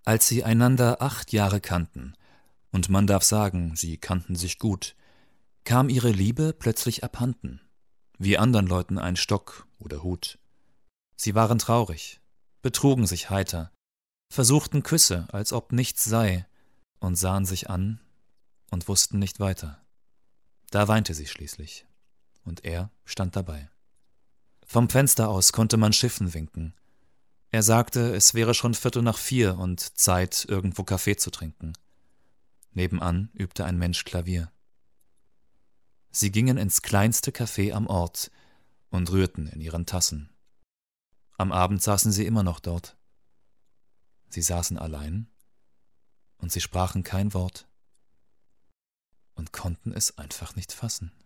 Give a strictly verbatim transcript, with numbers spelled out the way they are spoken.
Als sie einander acht Jahre kannten, und man darf sagen, sie kannten sich gut, kam ihre Liebe plötzlich abhanden, wie andern Leuten ein Stock oder Hut. Sie waren traurig, betrugen sich heiter, versuchten Küsse, als ob nichts sei, und sahen sich an und wussten nicht weiter. Da weinte sie schließlich, und er stand dabei. Vom Fenster aus konnte man Schiffen winken. Er sagte, es wäre schon Viertel nach vier und Zeit, irgendwo Kaffee zu trinken. Nebenan übte ein Mensch Klavier. Sie gingen ins kleinste Café am Ort und rührten in ihren Tassen. Am Abend saßen sie immer noch dort. Sie saßen allein und sie sprachen kein Wort und konnten es einfach nicht fassen.